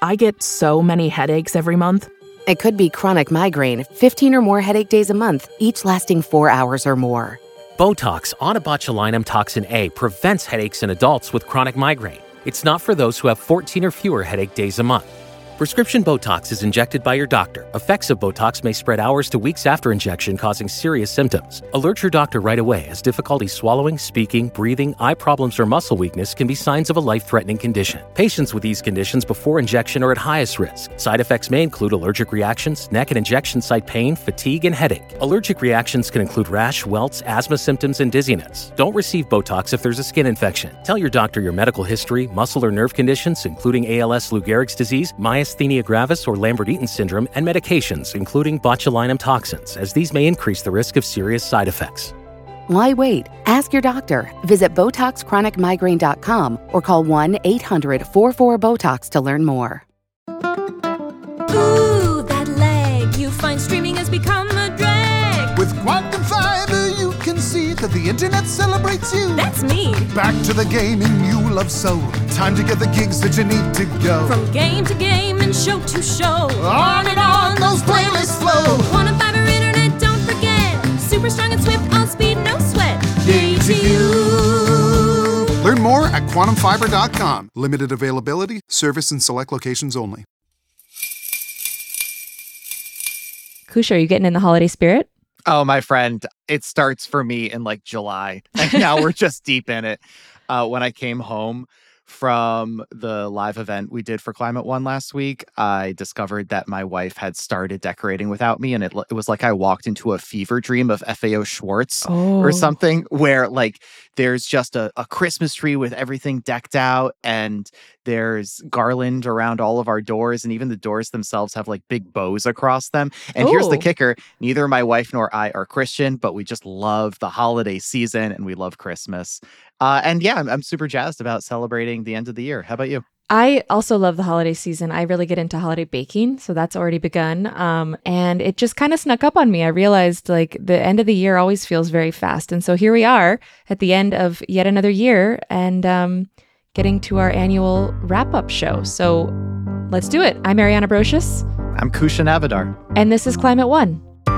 I get so many headaches every month. It could be chronic migraine, 15 or more headache days a month, each lasting 4 hours or more. Botox, onabotulinum toxin A, prevents headaches in adults with chronic migraine. It's not for those who have 14 or fewer headache days a month. Prescription Botox is injected by your doctor. Effects of Botox may spread hours to weeks after injection, causing serious symptoms. Alert your doctor right away, as difficulty swallowing, speaking, breathing, eye problems, or muscle weakness can be signs of a life-threatening condition. Patients with these conditions before injection are at highest risk. Side effects may include allergic reactions, neck and injection site pain, fatigue, and headache. Allergic reactions can include rash, welts, asthma symptoms, and dizziness. Don't receive Botox if there's a skin infection. Tell your doctor your medical history, muscle or nerve conditions, including ALS, Lou Gehrig's disease, myasthenia gravis, or Lambert-Eaton syndrome, and medications, including botulinum toxins, as these may increase the risk of serious side effects. Why wait? Ask your doctor. Visit BotoxChronicMigraine.com or call 1-800-44-BOTOX to learn more. Ooh, that lag you find streaming has become a drag. With Quantum Fiber, you can see that the internet celebrates you. That's me. Back to the gaming you love so. Time to get the gigs that you need to go. From game to game and show to show. On and on those playlists flow. Quantum Fiber internet, don't forget. Super strong and swift, all speed, no sweat. Yay to you. Learn more at quantumfiber.com. Limited availability, service in select locations only. Kusha, are you getting in the holiday spirit? Oh, my friend, it starts for me in like July, and now we're just deep in it. When I came home from the live event we did for Climate One last week, I discovered that my wife had started decorating without me, and it was like I walked into a fever dream of FAO Schwartz or something, where like there's just a Christmas tree with everything decked out, and there's garland around all of our doors, and even the doors themselves have like big bows across them. And here's the kicker: neither my wife nor I are Christian, but we just love the holiday season and we love Christmas. And yeah, I'm super jazzed about celebrating the end of the year. How about you? I also love the holiday season. I really get into holiday baking, so that's already begun. And it just kind of snuck up on me. I realized like the end of the year always feels very fast. And so here we are at the end of yet another year and getting to our annual wrap-up show. So let's do it. I'm Ariana Brocious. I'm Kusha Navidar. And this is Climate One.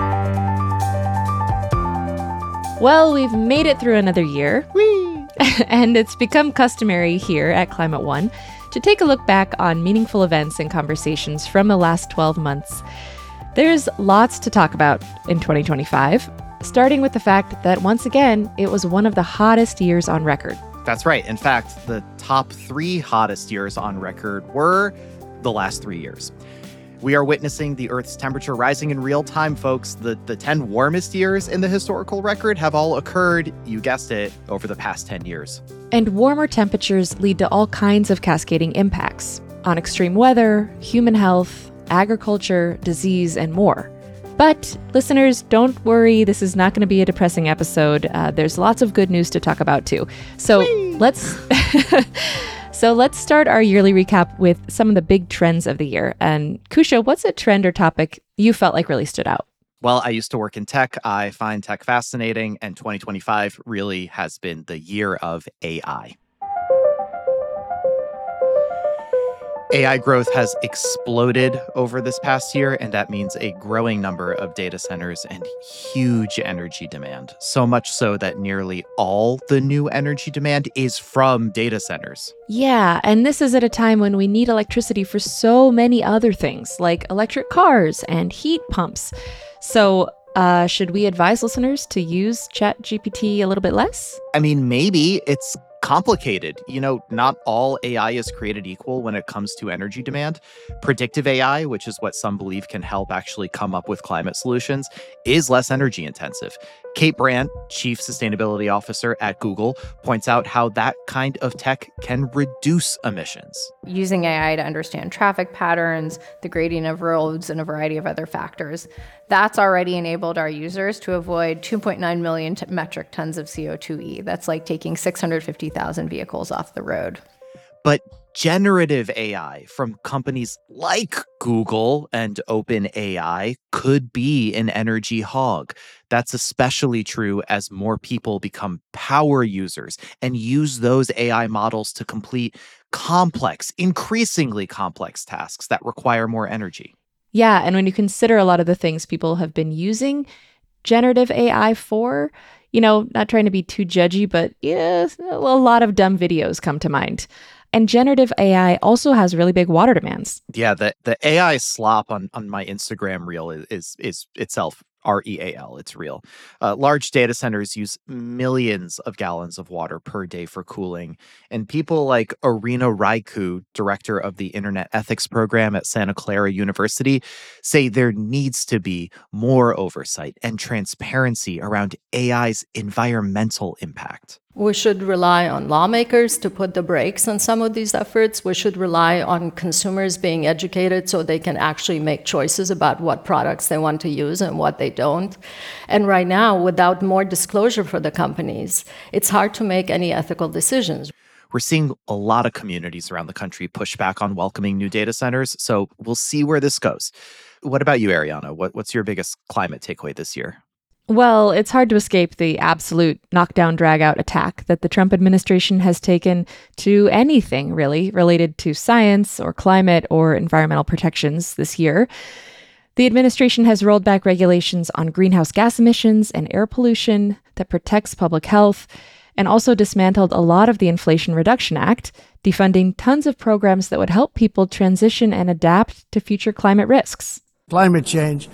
Well, we've made it through another year. Whee! And it's become customary here at Climate One to take a look back on meaningful events and conversations from the last 12 months. There's lots to talk about in 2025, starting with the fact that once again, it was one of the hottest years on record. That's right. In fact, the top 3 hottest years on record were the last 3 years. We are witnessing the Earth's temperature rising in real time, folks. The 10 warmest years in the historical record have all occurred, you guessed it, over the past 10 years. And warmer temperatures lead to all kinds of cascading impacts on extreme weather, human health, agriculture, disease, and more. But listeners, don't worry, this is not going to be a depressing episode. There's lots of good news to talk about too. So let's start our yearly recap with some of the big trends of the year. And Kusha, what's a trend or topic you felt like really stood out? Well, I used to work in tech. I find tech fascinating, and 2025 really has been the year of AI. AI growth has exploded over this past year, and that means a growing number of data centers and huge energy demand. So much so that nearly all the new energy demand is from data centers. Yeah, and this is at a time when we need electricity for so many other things, like electric cars and heat pumps. So, should we advise listeners to use ChatGPT a little bit less? I mean, maybe. It's complicated. You know, not all AI is created equal when it comes to energy demand. Predictive AI, which is what some believe can help actually come up with climate solutions, is less energy intensive. Kate Brandt, Chief Sustainability Officer at Google, points out how that kind of tech can reduce emissions. Using AI to understand traffic patterns, the gradient of roads, and a variety of other factors, that's already enabled our users to avoid 2.9 million metric tons of CO2e. That's like taking 650,000 vehicles off the road. But generative AI from companies like Google and OpenAI could be an energy hog. That's especially true as more people become power users and use those AI models to complete complex, increasingly complex tasks that require more energy. Yeah, and when you consider a lot of the things people have been using generative AI for, not trying to be too judgy, but yeah, a lot of dumb videos come to mind. And generative AI also has really big water demands. Yeah, the AI slop on my Instagram reel is itself REAL. It's real. Large data centers use millions of gallons of water per day for cooling. And people like Irina Raiku, director of the Internet Ethics Program at Santa Clara University, say there needs to be more oversight and transparency around AI's environmental impact. We should rely on lawmakers to put the brakes on some of these efforts. We should rely on consumers being educated so they can actually make choices about what products they want to use and what they don't. And right now, without more disclosure for the companies, it's hard to make any ethical decisions. We're seeing a lot of communities around the country push back on welcoming new data centers, so we'll see where this goes. What about you, Ariana? What's your biggest climate takeaway this year? Well, it's hard to escape the absolute knockdown, drag-out attack that the Trump administration has taken to anything, really, related to science or climate or environmental protections this year. The administration has rolled back regulations on greenhouse gas emissions and air pollution that protects public health, and also dismantled a lot of the Inflation Reduction Act, defunding tons of programs that would help people transition and adapt to future climate risks. Climate change.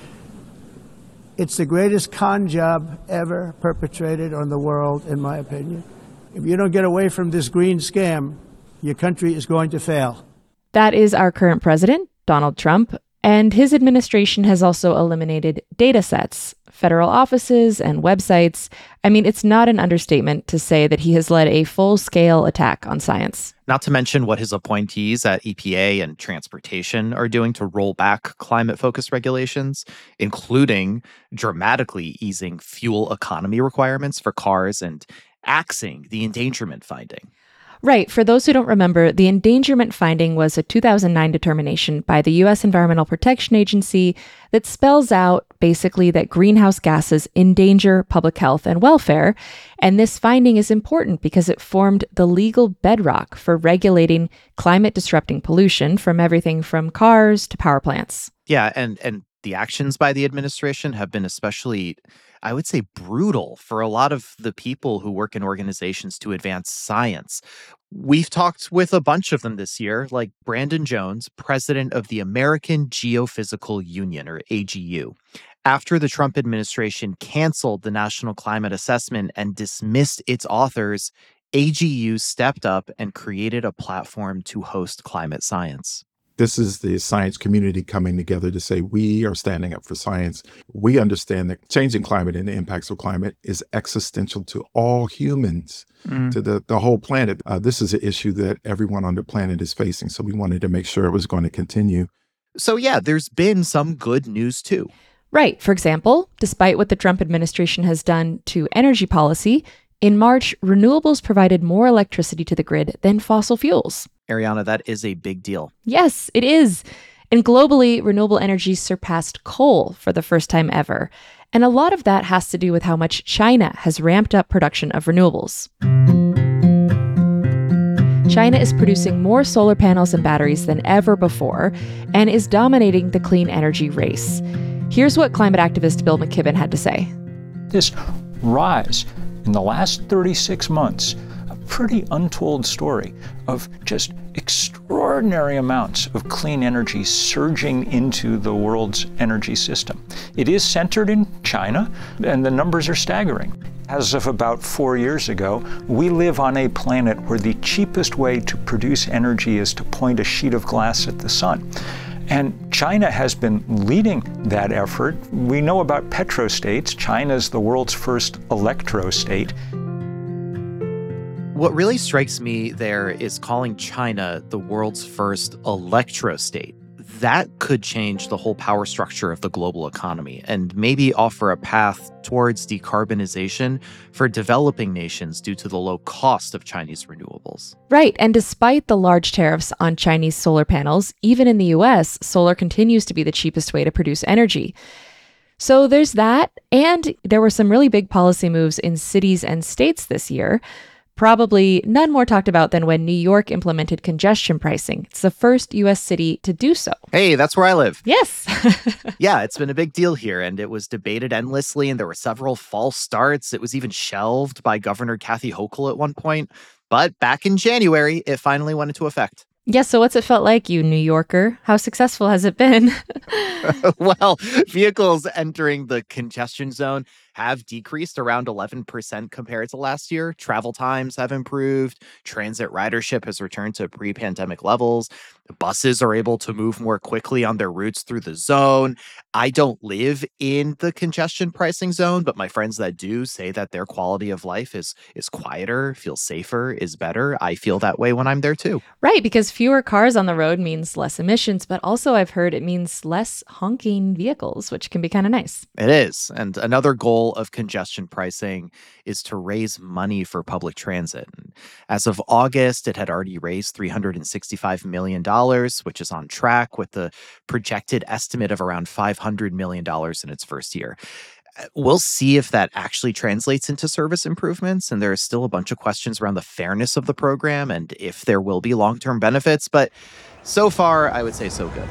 It's the greatest con job ever perpetrated on the world, in my opinion. If you don't get away from this green scam, your country is going to fail. That is our current president, Donald Trump, and his administration has also eliminated data sets, federal offices, and websites. I mean, it's not an understatement to say that he has led a full-scale attack on science. Not to mention what his appointees at EPA and transportation are doing to roll back climate-focused regulations, including dramatically easing fuel economy requirements for cars and axing the endangerment finding. Right. For those who don't remember, the endangerment finding was a 2009 determination by the U.S. Environmental Protection Agency that spells out basically that greenhouse gases endanger public health and welfare. And this finding is important because it formed the legal bedrock for regulating climate-disrupting pollution from everything from cars to power plants. Yeah, and the actions by the administration have been especially, I would say, brutal for a lot of the people who work in organizations to advance science. We've talked with a bunch of them this year, like Brandon Jones, president of the American Geophysical Union, or AGU. After the Trump administration canceled the National Climate Assessment and dismissed its authors, AGU stepped up and created a platform to host climate science. This is the science community coming together to say we are standing up for science. We understand that changing climate and the impacts of climate is existential to all humans, to the whole planet. This is an issue that everyone on the planet is facing, so we wanted to make sure it was going to continue. So yeah, there's been some good news too. Right. For example, despite what the Trump administration has done to energy policy, in March, renewables provided more electricity to the grid than fossil fuels. Ariana, that is a big deal. Yes, it is. And globally, renewable energy surpassed coal for the first time ever. And a lot of that has to do with how much China has ramped up production of renewables. China is producing more solar panels and batteries than ever before and is dominating the clean energy race. Here's what climate activist Bill McKibben had to say. This rise in the last 36 months, a pretty untold story of just extraordinary amounts of clean energy surging into the world's energy system. It is centered in China, and the numbers are staggering. As of about 4 years ago, we live on a planet where the cheapest way to produce energy is to point a sheet of glass at the sun. And China has been leading that effort. We know about petrostates. China is the world's first electrostate. What really strikes me there is calling China the world's first electrostate. That could change the whole power structure of the global economy and maybe offer a path towards decarbonization for developing nations due to the low cost of Chinese renewables. Right. And despite the large tariffs on Chinese solar panels, even in the US, solar continues to be the cheapest way to produce energy. So there's that. And there were some really big policy moves in cities and states this year. Probably none more talked about than when New York implemented congestion pricing. It's the first U.S. city to do so. Hey, that's where I live. Yes. Yeah, it's been a big deal here, and it was debated endlessly, and there were several false starts. It was even shelved by Governor Kathy Hochul at one point. But back in January, it finally went into effect. Yeah, so what's it felt like, you New Yorker? How successful has it been? Well, vehicles entering the congestion zone have decreased around 11% compared to last year. Travel times have improved. Transit ridership has returned to pre-pandemic levels. The buses are able to move more quickly on their routes through the zone. I don't live in the congestion pricing zone, but my friends that do say that their quality of life is quieter, feels safer, is better. I feel that way when I'm there too. Right, because fewer cars on the road means less emissions, but also I've heard it means less honking vehicles, which can be kind of nice. It is. And another goal of congestion pricing is to raise money for public transit. As of August, it had already raised $365 million, which is on track with the projected estimate of around $500 million in its first year. We'll see if that actually translates into service improvements, and there are still a bunch of questions around the fairness of the program and if there will be long-term benefits, but so far, I would say so good.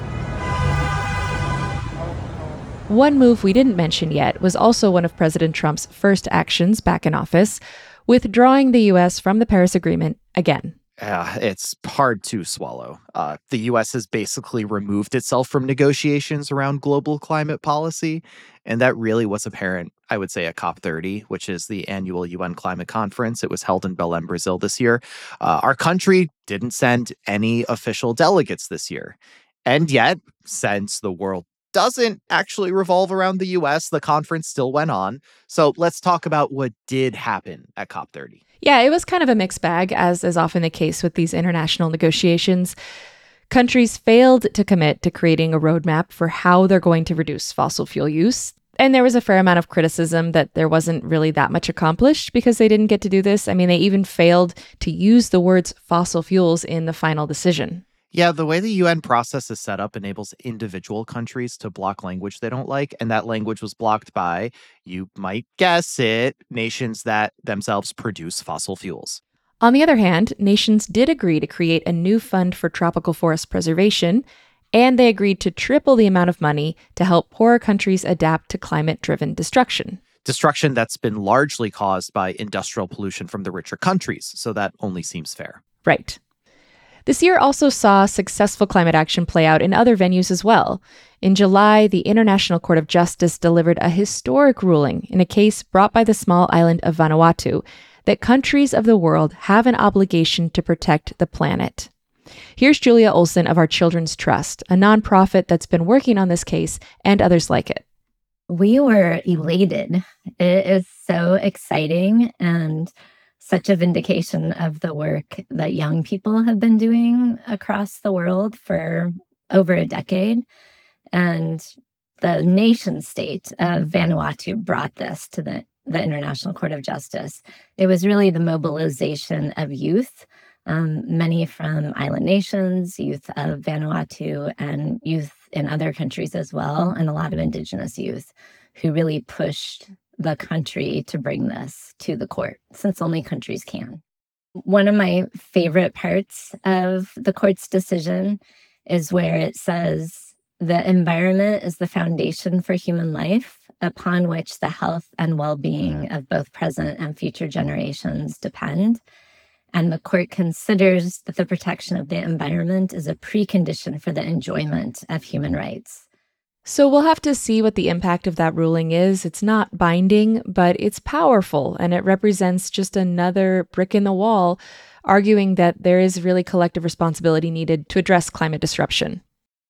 One move we didn't mention yet was also one of President Trump's first actions back in office, withdrawing the U.S. from the Paris Agreement again. It's hard to swallow. The U.S. has basically removed itself from negotiations around global climate policy, and that really was apparent, I would say, at COP30, which is the annual UN climate conference. It was held in Belém, Brazil this year. Our country didn't send any official delegates this year. And yet, since the world doesn't actually revolve around the U.S., the conference still went on. So let's talk about what did happen at COP30. Yeah, it was kind of a mixed bag, as is often the case with these international negotiations. Countries failed to commit to creating a roadmap for how they're going to reduce fossil fuel use. And there was a fair amount of criticism that there wasn't really that much accomplished because they didn't get to do this. I mean, they even failed to use the words fossil fuels in the final decision. Yeah, the way the UN process is set up enables individual countries to block language they don't like, and that language was blocked by, you might guess it, nations that themselves produce fossil fuels. On the other hand, nations did agree to create a new fund for tropical forest preservation, and they agreed to triple the amount of money to help poorer countries adapt to climate-driven destruction. Destruction that's been largely caused by industrial pollution from the richer countries, so that only seems fair. Right. This year also saw successful climate action play out in other venues as well. In July, the International Court of Justice delivered a historic ruling in a case brought by the small island of Vanuatu that countries of the world have an obligation to protect the planet. Here's Julia Olson of Our Children's Trust, a nonprofit that's been working on this case and others like it. We were elated. It is so exciting and such a vindication of the work that young people have been doing across the world for over a decade. And the nation state of Vanuatu brought this to the International Court of Justice. It was really the mobilization of youth, many from island nations, youth of Vanuatu, and youth in other countries as well, and a lot of indigenous youth who really pushed the country to bring this to the court, since only countries can. One of my favorite parts of the court's decision is where it says the environment is the foundation for human life, upon which the health and well-being of both present and future generations depend. And the court considers that the protection of the environment is a precondition for the enjoyment of human rights. So we'll have to see what the impact of that ruling is. It's not binding, but it's powerful, and it represents just another brick in the wall, arguing that there is really collective responsibility needed to address climate disruption.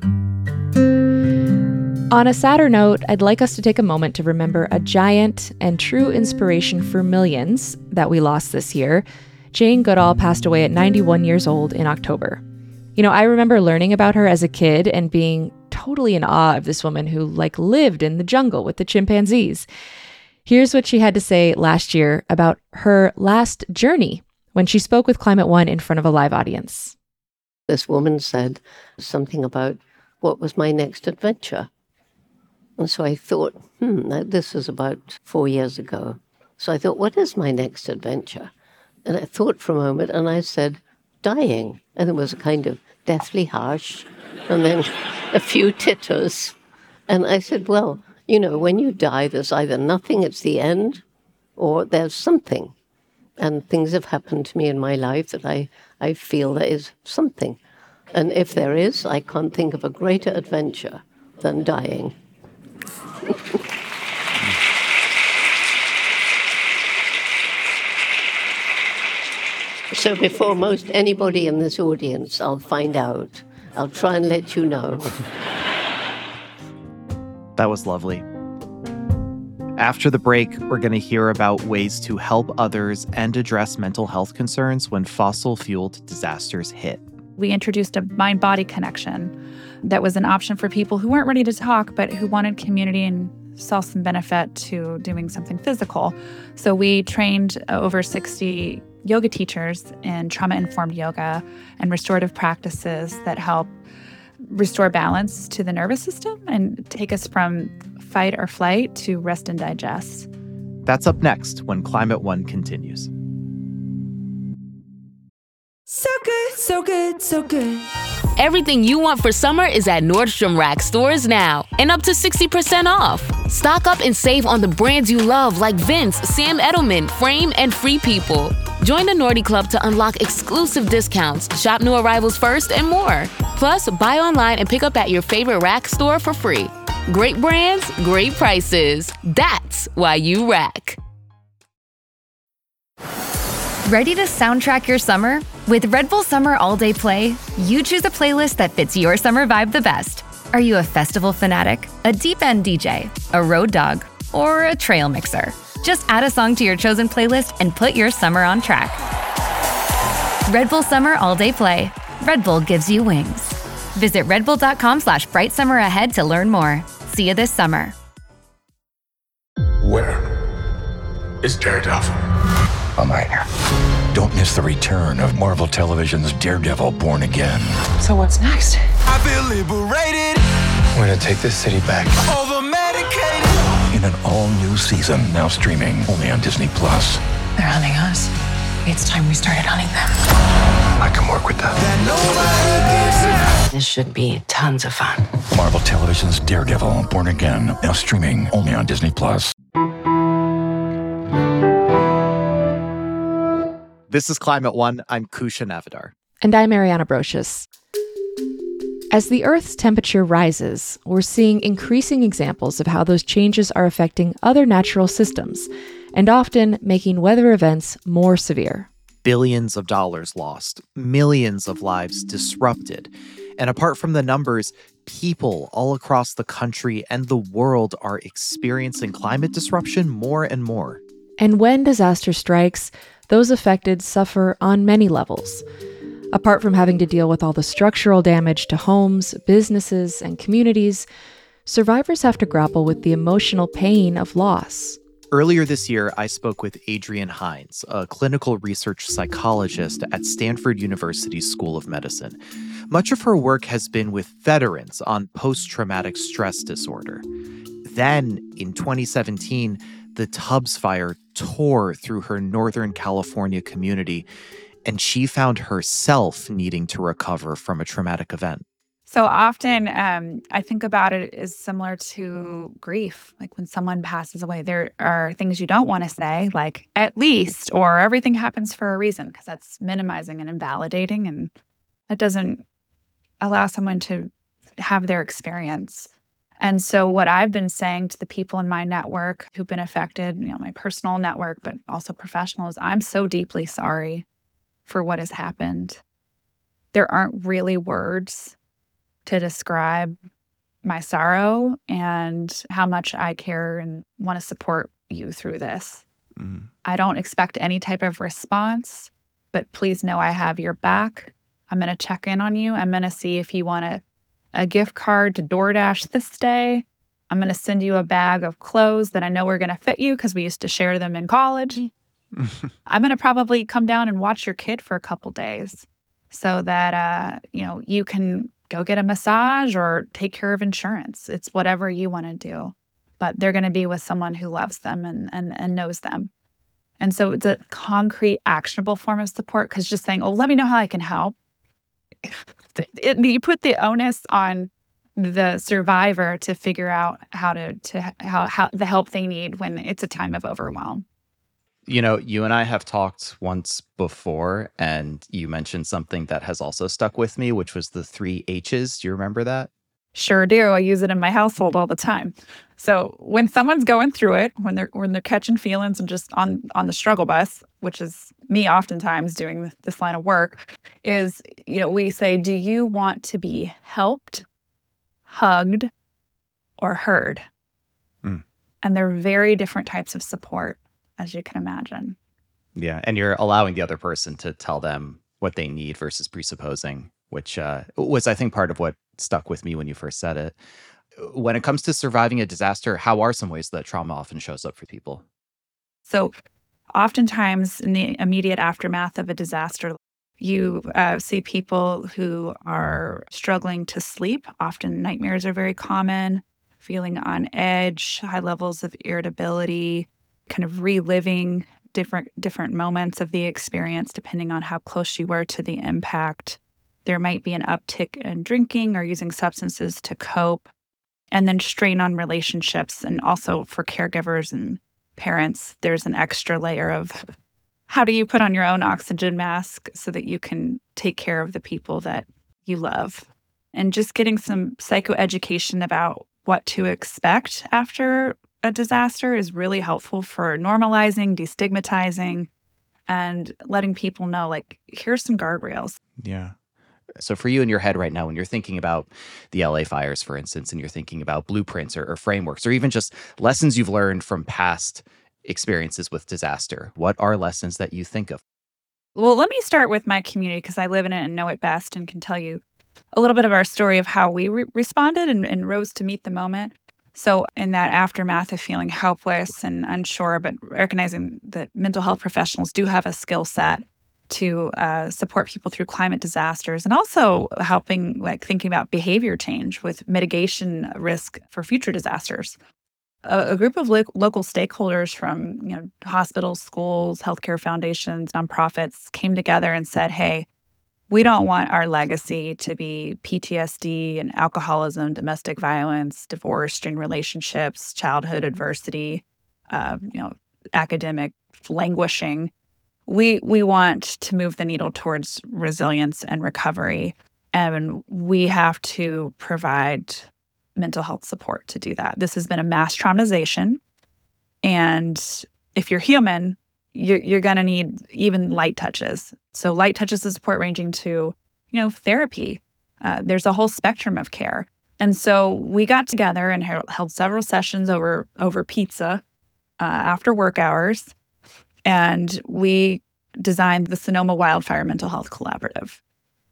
On a sadder note, I'd like us to take a moment to remember a giant and true inspiration for millions that we lost this year. Jane Goodall passed away at 91 years old in October. You know, I remember learning about her as a kid and being totally in awe of this woman who lived in the jungle with the chimpanzees. Here's what she had to say last year about her last journey when she spoke with Climate One in front of a live audience. This woman said something about what was my next adventure. And so I thought, this was about 4 years ago. So I thought, what is my next adventure? And I thought for a moment, and I said, dying. And it was a kind of deathly hush, and then a few titters. And I said, well, you know, when you die, there's either nothing, it's the end, or there's something. And things have happened to me in my life that I feel there is something. And if there is, I can't think of a greater adventure than dying. So before most anybody in this audience, I'll find out. I'll try and let you know. That was lovely. After the break, we're going to hear about ways to help others and address mental health concerns when fossil-fueled disasters hit. We introduced a mind-body connection that was an option for people who weren't ready to talk, but who wanted community and saw some benefit to doing something physical. So we trained over 60 yoga teachers in trauma-informed yoga and restorative practices that help restore balance to the nervous system and take us from fight or flight to rest and digest. That's up next when Climate One continues. So good, so good, so good. Everything you want for summer is at Nordstrom Rack stores now, and up to 60% off. Stock up and save on the brands you love like Vince, Sam Edelman, Frame, and Free People. Join the Nordy Club to unlock exclusive discounts, shop new arrivals first, and more. Plus, buy online and pick up at your favorite Rack store for free. Great brands, great prices. That's why you Rack. Ready to soundtrack your summer? With Red Bull Summer All Day Play, you choose a playlist that fits your summer vibe the best. Are you a festival fanatic, a deep end DJ, a road dog, or a trail mixer? Just add a song to your chosen playlist and put your summer on track. Red Bull Summer All Day Play. Red Bull gives you wings. Visit redbull.com/brightsummer ahead to learn more. See you this summer. Where is Daredevil? I'm right here. Don't miss the return of Marvel Television's Daredevil Born Again. So what's next? I feel liberated. We're gonna take this city back. Over-medicated. In an all-new season, now streaming only on Disney+. They're hunting us. It's time we started hunting them. I can work with that. This should be tons of fun. Marvel Television's Daredevil Born Again, now streaming only on Disney+. This is Climate One. I'm Kusha Navidar. And I'm Ariana Brocious. As the Earth's temperature rises, we're seeing increasing examples of how those changes are affecting other natural systems, and often making weather events more severe. Billions of dollars lost, millions of lives disrupted. And apart from the numbers, people all across the country and the world are experiencing climate disruption more and more. And when disaster strikes, those affected suffer on many levels. Apart from having to deal with all the structural damage to homes, businesses, and communities, survivors have to grapple with the emotional pain of loss. Earlier this year, I spoke with Adrienne Hines, a clinical research psychologist at Stanford University's School of Medicine. Much of her work has been with veterans on post-traumatic stress disorder. Then, in 2017, the Tubbs fire tore through her Northern California community, and she found herself needing to recover from a traumatic event. So often I think about it as similar to grief. Like when someone passes away, there are things you don't want to say, like at least, or everything happens for a reason, because that's minimizing and invalidating, and that doesn't allow someone to have their experience. And so what I've been saying to the people in my network who've been affected, my personal network, but also professional, is I'm so deeply sorry for what has happened. There aren't really words to describe my sorrow and how much I care and want to support you through this. Mm. I don't expect any type of response, but please know I have your back. I'm going to check in on you. I'm going to see if you want a gift card to DoorDash this day. I'm going to send you a bag of clothes that I know are going to fit you because we used to share them in college. I'm going to probably come down and watch your kid for a couple days so that, you can go get a massage or take care of insurance. It's whatever you want to do. But they're going to be with someone who loves them and knows them. And so it's a concrete, actionable form of support, because just saying, oh, let me know how I can help. You put the onus on the survivor to figure out how the help they need when it's a time of overwhelm. You know, you and I have talked once before, and you mentioned something that has also stuck with me, which was the 3 H's. Do you remember that? Sure do. I use it in my household all the time. So when someone's going through it, when they're catching feelings and just on the struggle bus, which is me oftentimes doing this line of work, is, we say, do you want to be helped, hugged, or heard? And they're very different types of support, as you can imagine. Yeah. And you're allowing the other person to tell them what they need versus presupposing, which was, I think, part of what stuck with me when you first said it. When it comes to surviving a disaster, how are some ways that trauma often shows up for people? So oftentimes in the immediate aftermath of a disaster, you see people who are struggling to sleep. Often nightmares are very common, feeling on edge, high levels of irritability, kind of reliving different moments of the experience depending on how close you were to the impact. There might be an uptick in drinking or using substances to cope, and then strain on relationships. And also for caregivers and parents, there's an extra layer of how do you put on your own oxygen mask so that you can take care of the people that you love. And just getting some psychoeducation about what to expect after a disaster is really helpful for normalizing, destigmatizing, and letting people know, like, here's some guardrails. Yeah. So for you in your head right now, when you're thinking about the LA fires, for instance, and you're thinking about blueprints or frameworks, or even just lessons you've learned from past experiences with disaster, what are lessons that you think of? Well, let me start with my community, because I live in it and know it best, and can tell you a little bit of our story of how we responded and rose to meet the moment. So in that aftermath of feeling helpless and unsure, but recognizing that mental health professionals do have a skill set to support people through climate disasters, and also helping, like, thinking about behavior change with mitigation risk for future disasters. A group of local stakeholders from hospitals, schools, healthcare foundations, nonprofits came together and said, hey, we don't want our legacy to be PTSD and alcoholism, domestic violence, divorce, strained relationships, childhood adversity, academic languishing. We want to move the needle towards resilience and recovery, and we have to provide mental health support to do that. This has been a mass traumatization, and if you're human, you're going to need even light touches. So light touches of support ranging to, therapy. There's a whole spectrum of care. And so we got together and held several sessions over pizza after work hours. And we designed the Sonoma Wildfire Mental Health Collaborative.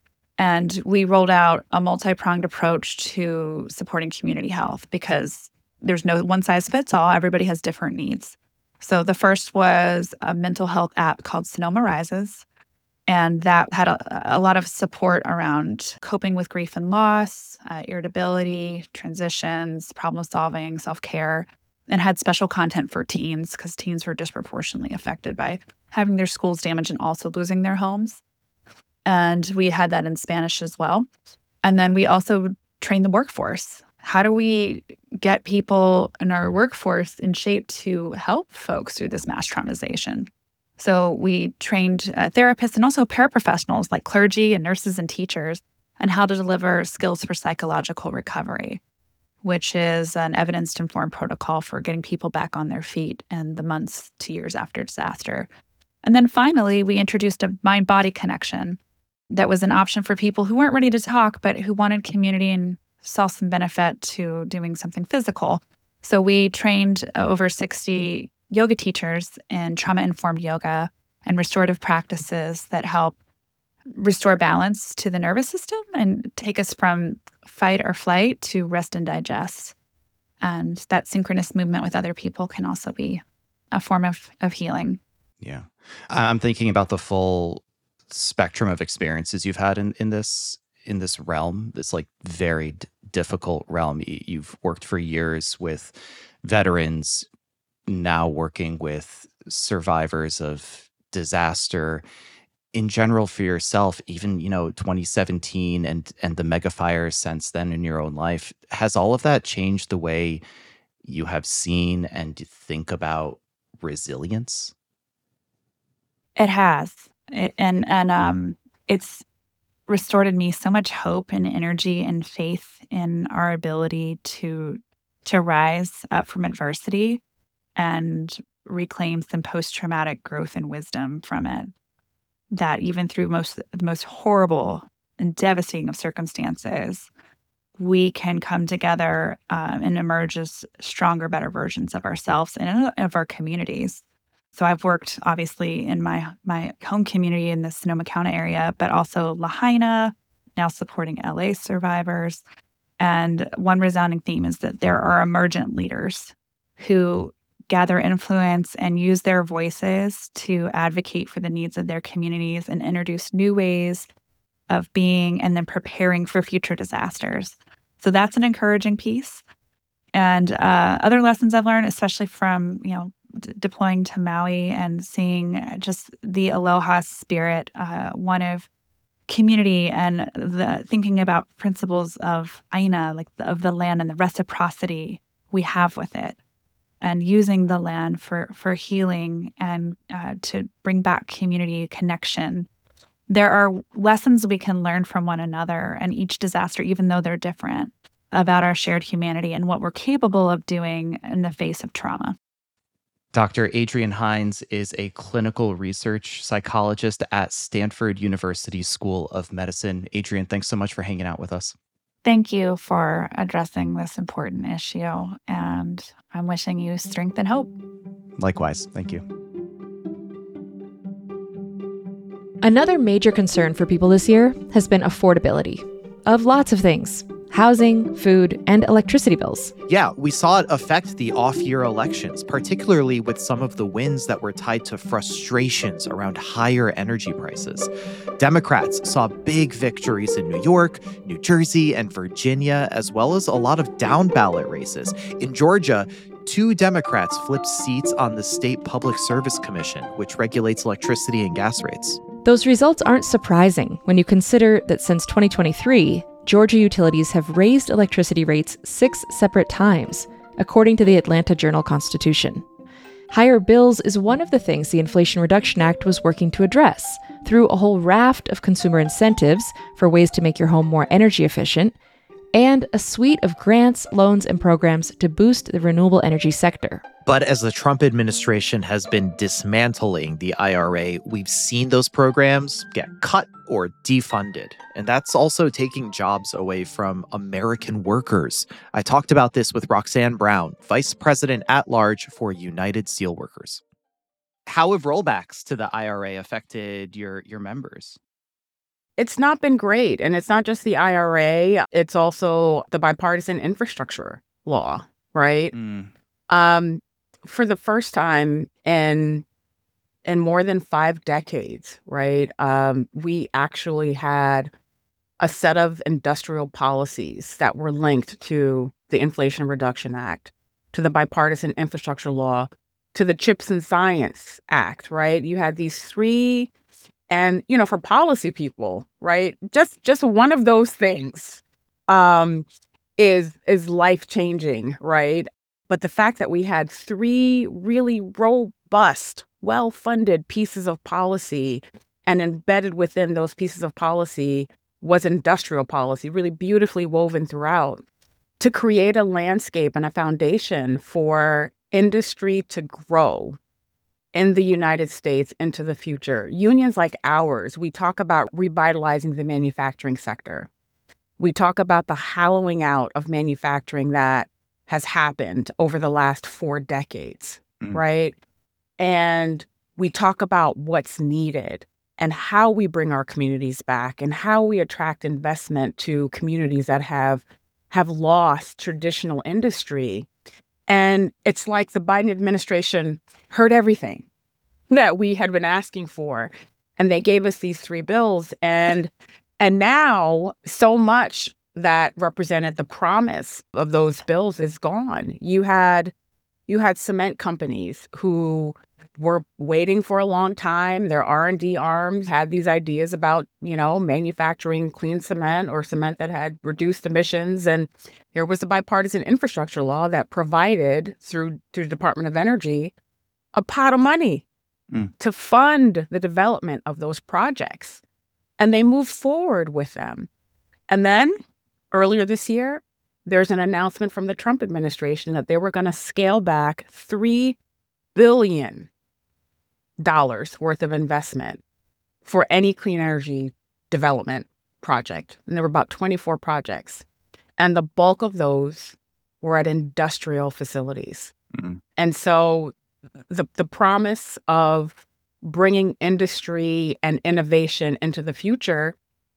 And we rolled out a multi-pronged approach to supporting community health, because there's no one size fits all. Everybody has different needs. So the first was a mental health app called Sonoma Rises. And that had a lot of support around coping with grief and loss, irritability, transitions, problem solving, self-care, and had special content for teens, because teens were disproportionately affected by having their schools damaged and also losing their homes. And we had that in Spanish as well. And then we also trained the workforce. How do we get people in our workforce in shape to help folks through this mass traumatization? So we trained therapists and also paraprofessionals like clergy and nurses and teachers on how to deliver skills for psychological recovery, which is an evidence-informed protocol for getting people back on their feet in the months to years after disaster. And then finally, we introduced a mind-body connection that was an option for people who weren't ready to talk, but who wanted community and saw some benefit to doing something physical. So we trained over 60 yoga teachers in trauma-informed yoga and restorative practices that help restore balance to the nervous system and take us from fight or flight to rest and digest. And that synchronous movement with other people can also be a form of healing. Yeah. I'm thinking about the full spectrum of experiences you've had in this realm, this like very difficult realm. You've worked for years with veterans, now working with survivors of disaster, in general for yourself, even, 2017 and the mega fires since then in your own life, has all of that changed the way you have seen and think about resilience? It has. It's restored in me so much hope and energy and faith in our ability to rise up from adversity and reclaim some post-traumatic growth and wisdom from it. That even through the most horrible and devastating of circumstances, we can come together and emerge as stronger, better versions of ourselves and of our communities. So I've worked, obviously, in my home community in the Sonoma County area, but also Lahaina, now supporting LA survivors. And one resounding theme is that there are emergent leaders who gather influence and use their voices to advocate for the needs of their communities and introduce new ways of being and then preparing for future disasters. So that's an encouraging piece. And other lessons I've learned, especially from, deploying to Maui and seeing just the aloha spirit, one of community and the thinking about principles of aina, like of the land and the reciprocity we have with it, and using the land for healing and to bring back community connection. There are lessons we can learn from one another and each disaster, even though they're different, about our shared humanity and what we're capable of doing in the face of trauma. Dr. Adrienne Hinds is a clinical research psychologist at Stanford University School of Medicine. Adrienne, thanks so much for hanging out with us. Thank you for addressing this important issue, and I'm wishing you strength and hope. Likewise. Thank you. Another major concern for people this year has been affordability of lots of things: housing, food, and electricity bills. Yeah, we saw it affect the off-year elections, particularly with some of the wins that were tied to frustrations around higher energy prices. Democrats saw big victories in New York, New Jersey, and Virginia, as well as a lot of down-ballot races. In Georgia, 2 Democrats flipped seats on the State Public Service Commission, which regulates electricity and gas rates. Those results aren't surprising when you consider that since 2023, Georgia utilities have raised electricity rates 6 separate times, according to the Atlanta Journal-Constitution. Higher bills is one of the things the Inflation Reduction Act was working to address through a whole raft of consumer incentives for ways to make your home more energy efficient, and a suite of grants, loans, and programs to boost the renewable energy sector. But as the Trump administration has been dismantling the IRA, we've seen those programs get cut or defunded. And that's also taking jobs away from American workers. I talked about this with Roxanne Brown, Vice President at Large for United Steelworkers. How have rollbacks to the IRA affected your members? It's not been great. And it's not just the IRA, it's also the bipartisan infrastructure law, right? For the first time in more than 5 decades, right, we actually had a set of industrial policies that were linked to the Inflation Reduction Act, to the bipartisan infrastructure law, to the CHIPS and Science Act, right? You had these 3. And, for policy people, right, just one of those things is life-changing, right? But the fact that we had 3 really robust, well-funded pieces of policy, and embedded within those pieces of policy was industrial policy, really beautifully woven throughout, to create a landscape and a foundation for industry to grow in the United States into the future. Unions like ours, we talk about revitalizing the manufacturing sector. We talk about the hollowing out of manufacturing that has happened over the last 4 decades, right? And we talk about what's needed and how we bring our communities back and how we attract investment to communities that have lost traditional industry. And it's like the Biden administration heard everything that we had been asking for. And they gave us these 3 bills. And now so much that represented the promise of those bills is gone. You had cement companies who were waiting for a long time. Their R&D arms had these ideas about, manufacturing clean cement or cement that had reduced emissions. And there was a bipartisan infrastructure law that provided through the Department of Energy a pot of money to fund the development of those projects. And they moved forward with them. And then earlier this year, there's an announcement from the Trump administration that they were going to scale back $3 billion worth of investment for any clean energy development project. And there were about 24 projects. And the bulk of those were at industrial facilities. And so the promise of bringing industry and innovation into the future,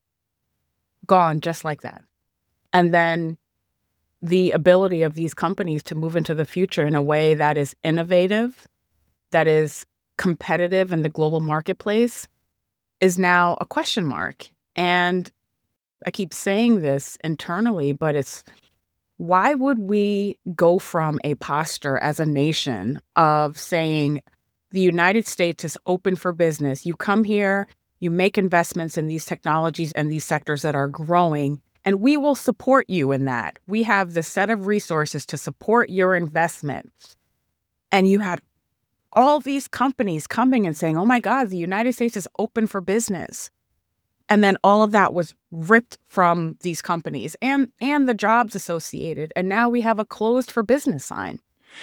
gone just like that. And then the ability of these companies to move into the future in a way that is innovative, that is competitive in the global marketplace, is now a question mark. And I keep saying this internally, but it's, why would we go from a posture as a nation of saying the United States is open for business? You come here, you make investments in these technologies and these sectors that are growing, and we will support you in that. We have the set of resources to support your investment. And you had all these companies coming and saying, oh my God, the United States is open for business. And then all of that was ripped from these companies and the jobs associated. And now we have a closed for business sign.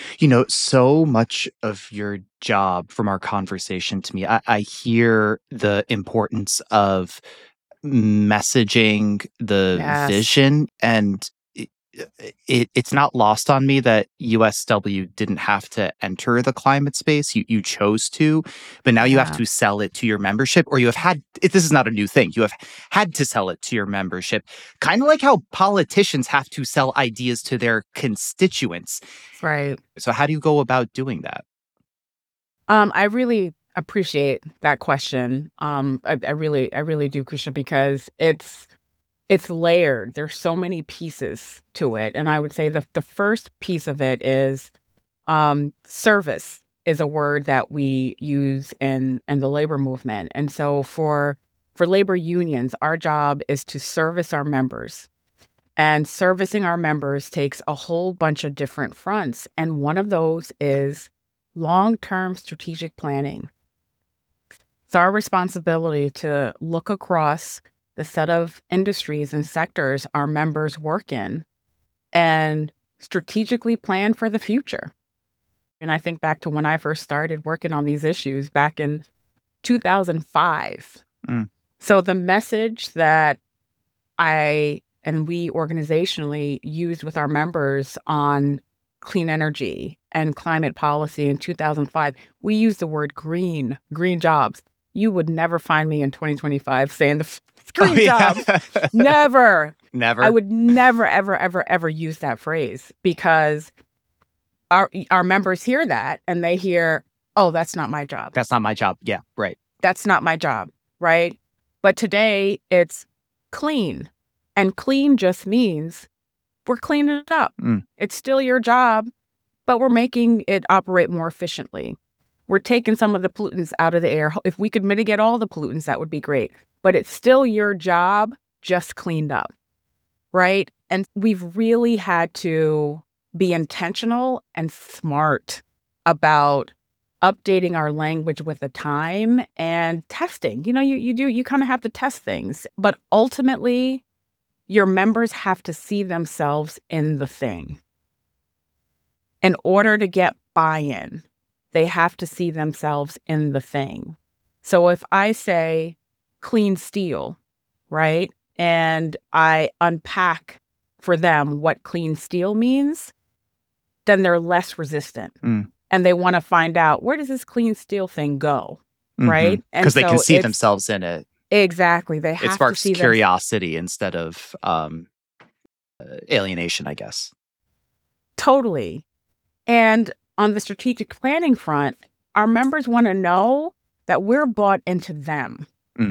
So much of your job from our conversation to me, I hear the importance of messaging the vision, and it's not lost on me that USW didn't have to enter the climate space. You chose to, but now you have to sell it to your membership, or you have had, this is not a new thing, you have had to sell it to your membership, kind of like how politicians have to sell ideas to their constituents. Right. So how do you go about doing that? I really appreciate that question. I really do, Krisha, because it's layered. There's so many pieces to it. And I would say the first piece of it is service is a word that we use in the labor movement. And so for labor unions, our job is to service our members. And servicing our members takes a whole bunch of different fronts. And one of those is long-term strategic planning. It's our responsibility to look across the set of industries and sectors our members work in and strategically plan for the future. And I think back to when I first started working on these issues back in 2005. So the message that I and we organizationally used with our members on clean energy and climate policy in 2005, we used the word green jobs. You would never find me in 2025 saying the green jobs. Never. I would never, ever, ever, ever use that phrase, because our members hear that and they hear, oh, that's not my job. That's not my job. Yeah, right. That's not my job, right? But today it's clean. And clean just means we're cleaning it up. It's still your job, but we're making it operate more efficiently. We're taking some of the pollutants out of the air. If we could mitigate all the pollutants, that would be great. But it's still your job, just cleaned up, right? And we've really had to be intentional and smart about updating our language with the time and testing. You kind of have to test things. But ultimately, your members have to see themselves in the thing. In order to get buy-in, they have to see themselves in the thing. So if I say clean steel, right, and I unpack for them what clean steel means, then they're less resistant. And they want to find out, where does this clean steel thing go, right? Because they can see themselves in it. Exactly. They have it sparks to see curiosity instead of alienation, I guess. Totally. And on the strategic planning front, our members want to know that we're bought into them.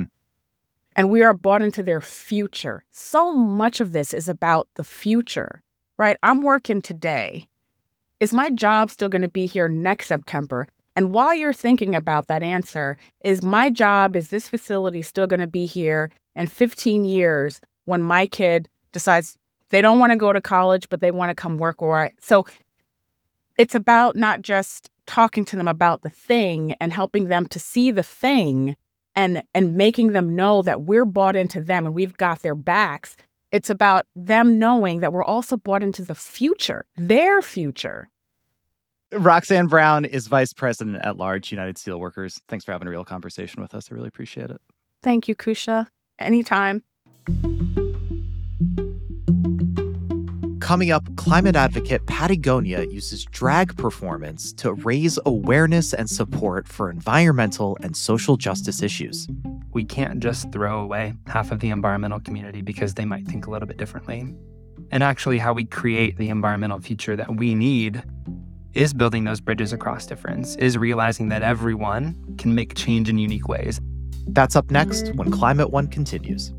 And we are bought into their future. So much of this is about the future, right? I'm working today. Is my job still going to be here next September? And while you're thinking about that answer, is this facility still going to be here in 15 years when my kid decides they don't want to go to college, but they want to come work? So it's about not just talking to them about the thing and helping them to see the thing and making them know that we're bought into them and we've got their backs. It's about them knowing that we're also bought into the future, their future. Roxanne Brown is Vice President at Large, United Steelworkers. Thanks for having a real conversation with us. I really appreciate it. Thank you, Kusha. Anytime. Coming up, climate advocate Patagonia uses drag performance to raise awareness and support for environmental and social justice issues. We can't just throw away half of the environmental community because they might think a little bit differently. And actually, how we create the environmental future that we need is building those bridges across difference, is realizing that everyone can make change in unique ways. That's up next when Climate One continues.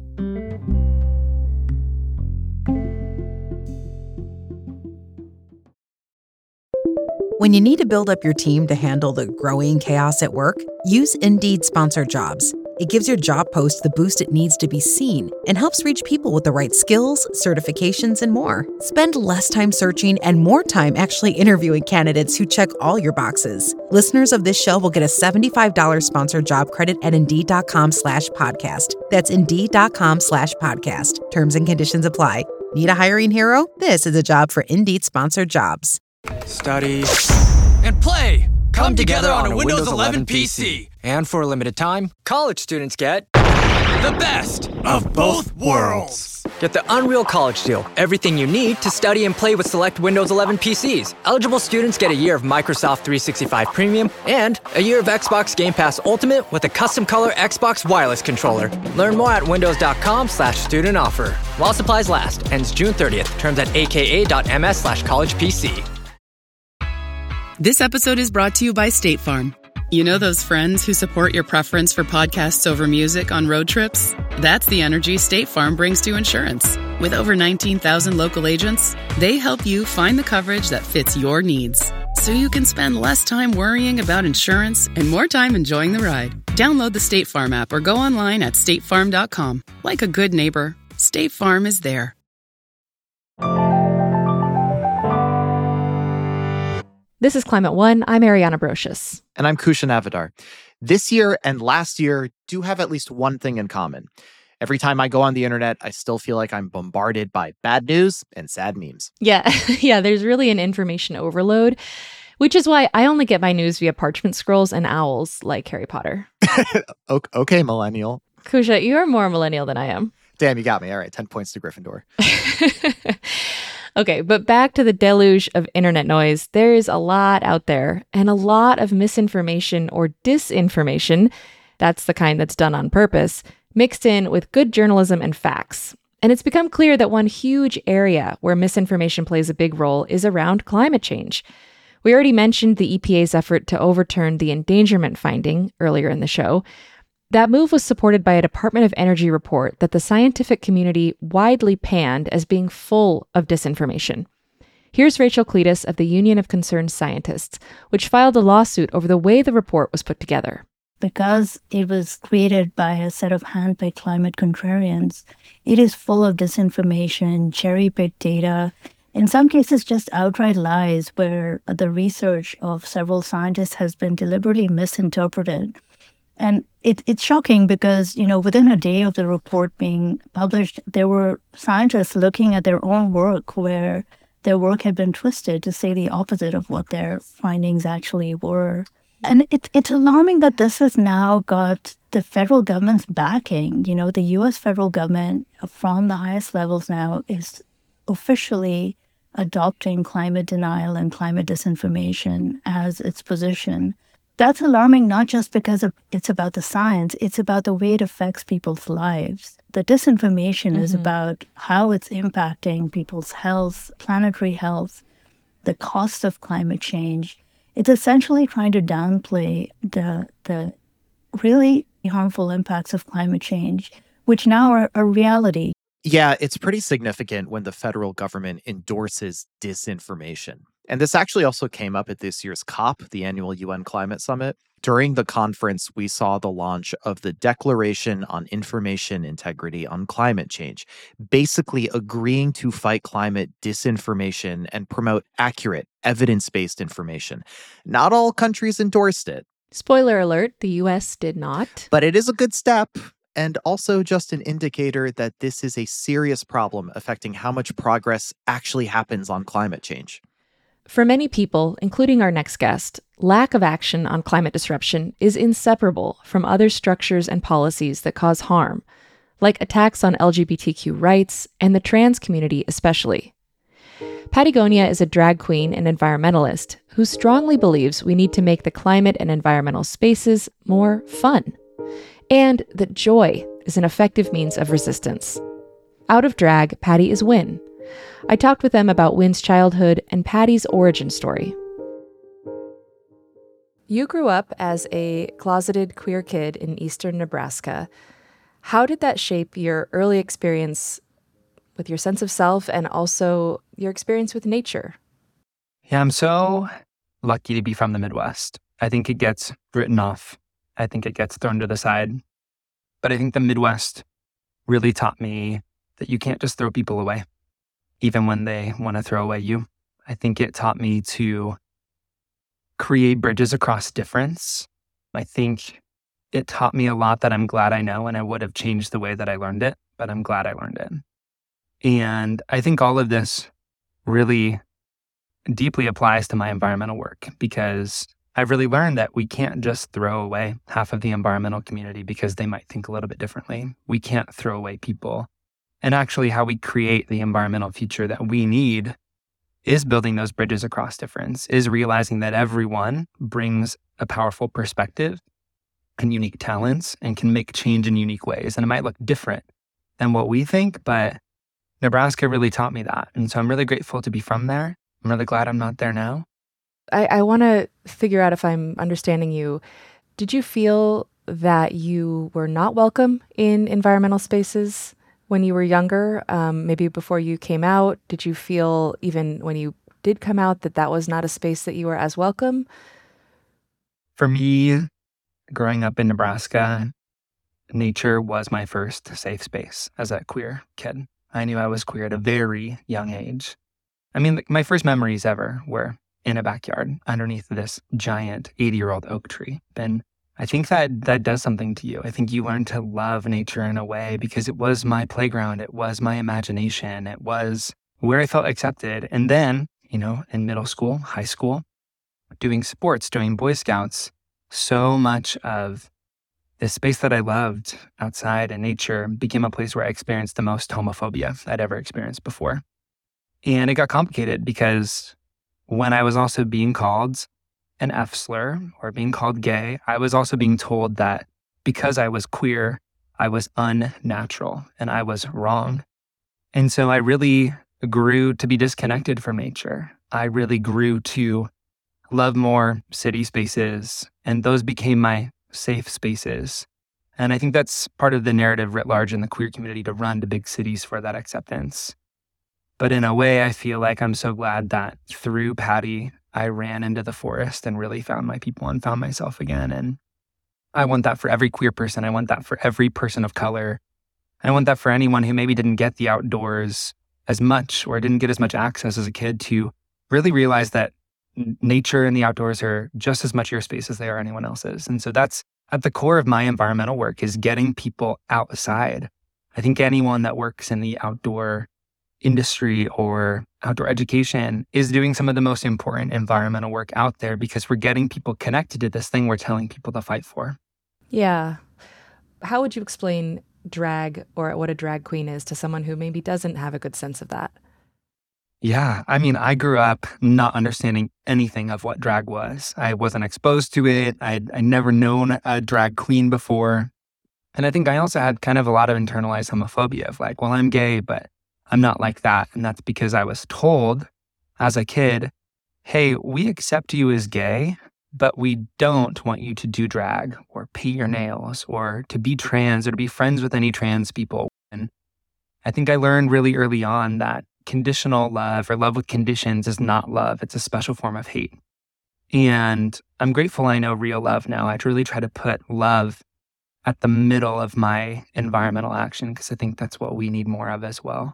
When you need to build up your team to handle the growing chaos at work, use Indeed Sponsored Jobs. It gives your job post the boost it needs to be seen and helps reach people with the right skills, certifications, and more. Spend less time searching and more time actually interviewing candidates who check all your boxes. Listeners of this show will get a $75 sponsored job credit at Indeed.com/podcast. That's Indeed.com/podcast. Terms and conditions apply. Need a hiring hero? This is a job for Indeed Sponsored Jobs. Study and play come together on a Windows 11 PC. And for a limited time, college students get the best of both worlds. Get the Unreal College Deal. Everything you need to study and play with select Windows 11 PCs. Eligible students get a year of Microsoft 365 Premium and a year of Xbox Game Pass Ultimate with a custom color Xbox wireless controller. Learn more at windows.com/student offer. While supplies last. Ends June 30th. Terms at aka.ms/collegepc. This episode is brought to you by State Farm. You know those friends who support your preference for podcasts over music on road trips? That's the energy State Farm brings to insurance. With over 19,000 local agents, they help you find the coverage that fits your needs, so you can spend less time worrying about insurance and more time enjoying the ride. Download the State Farm app or go online at statefarm.com. Like a good neighbor, State Farm is there. This is Climate One. I'm Ariana Brocious. And I'm Kusha Navidar. This year and last year do have at least one thing in common. Every time I go on the internet, I still feel like I'm bombarded by bad news and sad memes. Yeah, there's really an information overload, which is why I only get my news via parchment scrolls and owls like Harry Potter. Okay, millennial. Kusha, you're more millennial than I am. Damn, you got me. All right, 10 points to Gryffindor. Okay, but back to the deluge of internet noise. There is a lot out there and a lot of misinformation or disinformation, that's the kind that's done on purpose, mixed in with good journalism and facts. And it's become clear that one huge area where misinformation plays a big role is around climate change. We already mentioned the EPA's effort to overturn the endangerment finding earlier in the show. That move was supported by a Department of Energy report that the scientific community widely panned as being full of disinformation. Here's Rachel Cletus of the Union of Concerned Scientists, which filed a lawsuit over the way the report was put together. Because it was created by a set of handpicked climate contrarians, it is full of disinformation, cherry-picked data, in some cases just outright lies where the research of several scientists has been deliberately misinterpreted. And it's shocking because, within a day of the report being published, there were scientists looking at their own work where their work had been twisted to say the opposite of what their findings actually were. And it's alarming that this has now got the federal government's backing. The U.S. federal government from the highest levels now is officially adopting climate denial and climate disinformation as its position. That's alarming not just because it's about the science, it's about the way it affects people's lives. The disinformation is about how it's impacting people's health, planetary health, the cost of climate change. It's essentially trying to downplay the really harmful impacts of climate change, which now are a reality. Yeah, it's pretty significant when the federal government endorses disinformation. And this actually also came up at this year's COP, the annual UN Climate Summit. During the conference, we saw the launch of the Declaration on Information Integrity on Climate Change, basically agreeing to fight climate disinformation and promote accurate, evidence-based information. Not all countries endorsed it. Spoiler alert, the US did not. But it is a good step, and also just an indicator that this is a serious problem affecting how much progress actually happens on climate change. For many people, including our next guest, lack of action on climate disruption is inseparable from other structures and policies that cause harm, like attacks on LGBTQ rights and the trans community especially. Patagonia is a drag queen and environmentalist who strongly believes we need to make the climate and environmental spaces more fun, and that joy is an effective means of resistance. Out of drag, Patty is Win. I talked with them about Win's childhood and Patty's origin story. You grew up as a closeted queer kid in eastern Nebraska. How did that shape your early experience with your sense of self and also your experience with nature? Yeah, I'm so lucky to be from the Midwest. I think it gets written off. I think it gets thrown to the side. But I think the Midwest really taught me that you can't just throw people away, even when they want to throw away you. I think it taught me to create bridges across difference. I think it taught me a lot that I'm glad I know, and I would have changed the way that I learned it, but I'm glad I learned it. And I think all of this really deeply applies to my environmental work, because I've really learned that we can't just throw away half of the environmental community because they might think a little bit differently. We can't throw away people. And actually how we create the environmental future that we need is building those bridges across difference, is realizing that everyone brings a powerful perspective and unique talents and can make change in unique ways. And it might look different than what we think, but Nebraska really taught me that. And so I'm really grateful to be from there. I'm really glad I'm not there now. I want to figure out if I'm understanding you. Did you feel that you were not welcome in environmental spaces when you were younger, maybe before you came out? Did you feel, even when you did come out, that that was not a space that you were as welcome? For me, growing up in Nebraska, nature was my first safe space as a queer kid. I knew I was queer at a very young age. I mean, my first memories ever were in a backyard underneath this giant 80-year-old oak tree. And I think that does something to you. I think you learn to love nature in a way because it was my playground. It was my imagination. It was where I felt accepted. And then, in middle school, high school, doing sports, doing Boy Scouts, so much of this space that I loved outside in nature became a place where I experienced the most homophobia I'd ever experienced before. And it got complicated because when I was also being called an F slur or being called gay, I was also being told that because I was queer, I was unnatural and I was wrong. And so I really grew to be disconnected from nature. I really grew to love more city spaces, and those became my safe spaces. And I think that's part of the narrative writ large in the queer community, to run to big cities for that acceptance. But in a way, I feel like I'm so glad that through Patty, I ran into the forest and really found my people and found myself again. And I want that for every queer person. I want that for every person of color. I want that for anyone who maybe didn't get the outdoors as much or didn't get as much access as a kid, to really realize that nature and the outdoors are just as much your space as they are anyone else's. And so that's at the core of my environmental work, is getting people outside. I think anyone that works in the outdoor industry or outdoor education is doing some of the most important environmental work out there, because we're getting people connected to this thing we're telling people to fight for. Yeah. How would you explain drag, or what a drag queen is, to someone who maybe doesn't have a good sense of that? Yeah, I mean, I grew up not understanding anything of what drag was. I wasn't exposed to it. I'd never known a drag queen before. And I think I also had kind of a lot of internalized homophobia of like, well, I'm gay, but I'm not like that. And that's because I was told as a kid, hey, we accept you as gay, but we don't want you to do drag or paint your nails or to be trans or to be friends with any trans people. And I think I learned really early on that conditional love or love with conditions is not love. It's a special form of hate. And I'm grateful I know real love now. I really try to put love at the middle of my environmental action because I think that's what we need more of as well.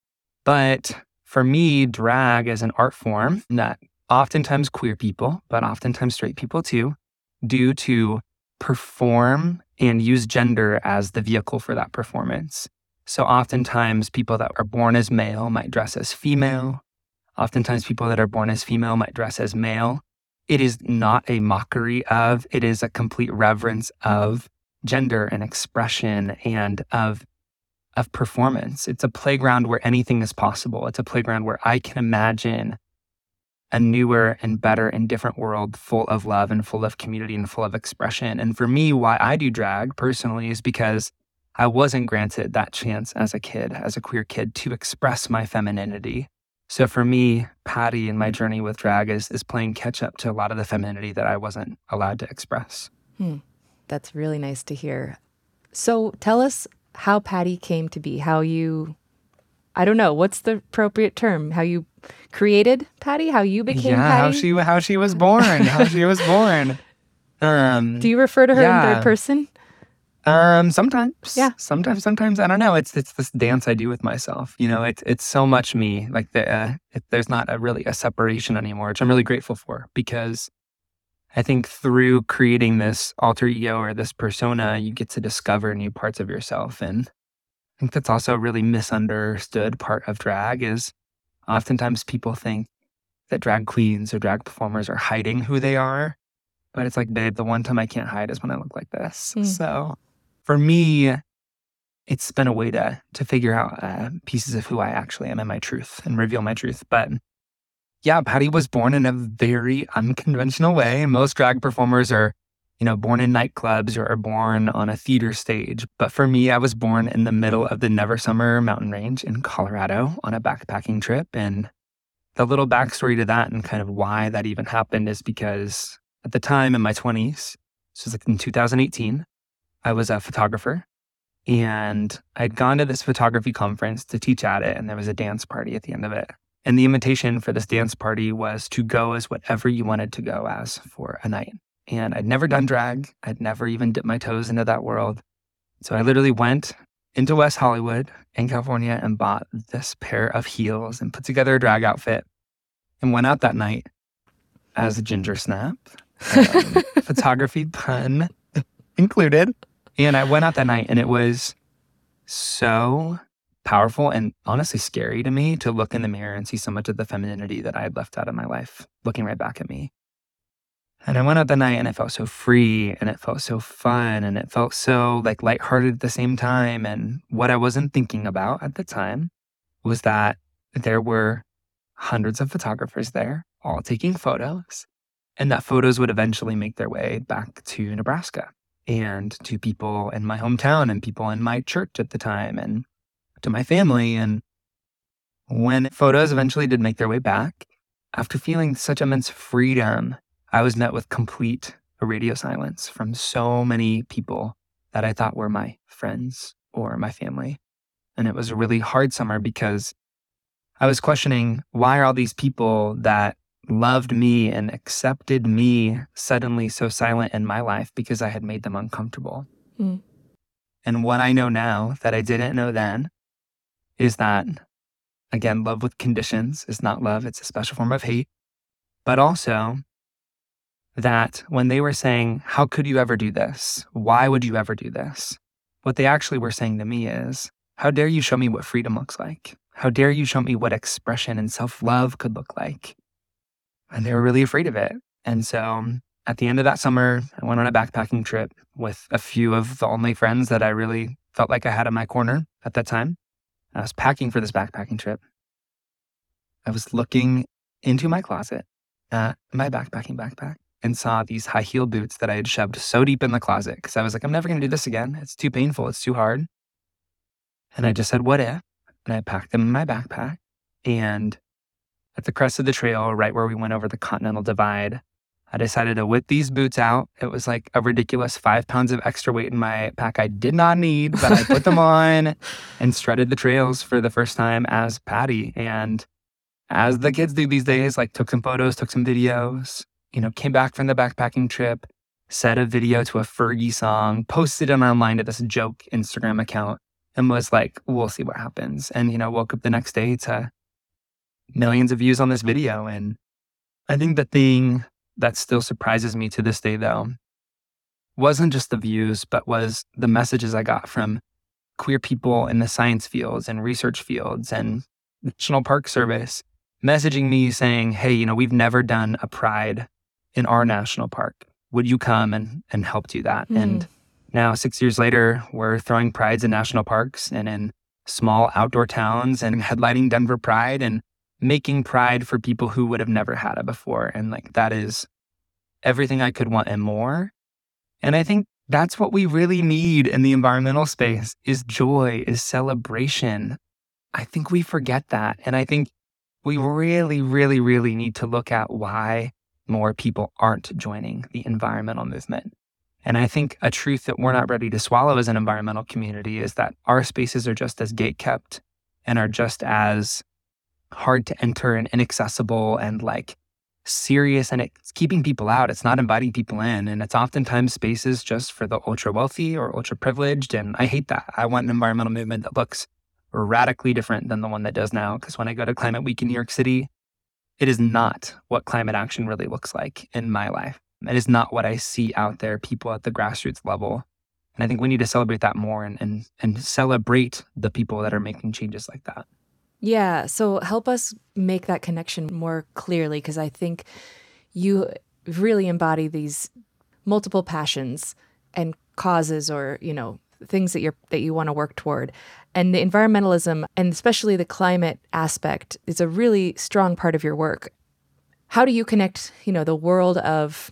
But for me, drag is an art form that oftentimes queer people, but oftentimes straight people too, do to perform and use gender as the vehicle for that performance. So oftentimes people that are born as male might dress as female. Oftentimes people that are born as female might dress as male. It is not a mockery of, it is a complete reverence of gender and expression and of performance. It's a playground where anything is possible. It's a playground where I can imagine a newer and better and different world full of love and full of community and full of expression. And for me, why I do drag personally is because I wasn't granted that chance as a kid, as a queer kid, to express my femininity. So for me, Patty and my journey with drag is playing catch up to a lot of the femininity that I wasn't allowed to express. That's really nice to hear. So tell us how Patty came to be, how you, I don't know, what's the appropriate term? How you created Patty? How you became Patty? How she was born. How she was born. Do you refer to her in third person? Sometimes. Yeah. Sometimes. I don't know. It's this dance I do with myself. You know, it's so much me. Like there's not really a separation anymore, which I'm really grateful for, because I think through creating this alter ego or this persona, you get to discover new parts of yourself. And I think that's also a really misunderstood part of drag is oftentimes people think that drag queens or drag performers are hiding who they are. But it's like, babe, the one time I can't hide is when I look like this. So for me, it's been a way to figure out pieces of who I actually am and my truth and reveal my truth. But yeah, Patty was born in a very unconventional way. Most drag performers are, born in nightclubs or are born on a theater stage. But for me, I was born in the middle of the Never Summer mountain range in Colorado on a backpacking trip. And the little backstory to that and kind of why that even happened is because at the time in my 20s, this was like in 2018, I was a photographer. And I'd gone to this photography conference to teach at it. And there was a dance party at the end of it. And the invitation for this dance party was to go as whatever you wanted to go as for a night. And I'd never done drag. I'd never even dipped my toes into that world. So I literally went into West Hollywood in California and bought this pair of heels and put together a drag outfit and went out that night as a ginger snap, photography pun included. And I went out that night and it was so powerful and honestly scary to me to look in the mirror and see so much of the femininity that I had left out of my life looking right back at me. And I went out that night and it felt so free and it felt so fun and it felt so like lighthearted at the same time. And what I wasn't thinking about at the time was that there were hundreds of photographers there all taking photos, and that photos would eventually make their way back to Nebraska and to people in my hometown and people in my church at the time and to my family. And when photos eventually did make their way back, after feeling such immense freedom, I was met with complete radio silence from so many people that I thought were my friends or my family. And it was a really hard summer because I was questioning, why are all these people that loved me and accepted me suddenly so silent in my life because I had made them uncomfortable? And what I know now that I didn't know then is that, again, love with conditions is not love. It's a special form of hate. But also that when they were saying, how could you ever do this? Why would you ever do this? What they actually were saying to me is, how dare you show me what freedom looks like? How dare you show me what expression and self-love could look like? And they were really afraid of it. And so at the end of that summer, I went on a backpacking trip with a few of the only friends that I really felt like I had in my corner at that time. I was packing for this backpacking trip. I was looking into my closet at my backpacking backpack and saw these high heel boots that I had shoved so deep in the closet because I was like, I'm never going to do this again. It's too painful. It's too hard. And I just said, what if? And I packed them in my backpack. And at the crest of the trail, right where we went over the Continental Divide, I decided to whip these boots out. It was like a ridiculous 5 pounds of extra weight in my pack I did not need, but I put them on and strutted the trails for the first time as Patty. And as the kids do these days, like took some photos, took some videos, came back from the backpacking trip, set a video to a Fergie song, posted it online to this joke Instagram account, and was like, we'll see what happens. And, woke up the next day to millions of views on this video. And I think the thing that still surprises me to this day, though, wasn't just the views, but was the messages I got from queer people in the science fields and research fields and National Park Service messaging me saying, hey, we've never done a pride in our national park. Would you come and help do that? And now 6 years later, we're throwing prides in national parks and in small outdoor towns and headlining Denver Pride and making pride for people who would have never had it before. And that is everything I could want and more. And I think that's what we really need in the environmental space is joy, is celebration. I think we forget that. And I think we really, really, really need to look at why more people aren't joining the environmental movement. And I think a truth that we're not ready to swallow as an environmental community is that our spaces are just as gatekept and are just as hard to enter and inaccessible and serious, and it's keeping people out. It's not inviting people in. And it's oftentimes spaces just for the ultra wealthy or ultra privileged. And I hate that. I want an environmental movement that looks radically different than the one that does now. Because when I go to Climate Week in New York City, it is not what climate action really looks like in my life. It is not what I see out there, people at the grassroots level. And I think we need to celebrate that more and celebrate the people that are making changes like that. Yeah, so help us make that connection more clearly, because I think you really embody these multiple passions and causes or, things that you want to work toward. And the environmentalism, and especially the climate aspect, is a really strong part of your work. How do you connect, the world of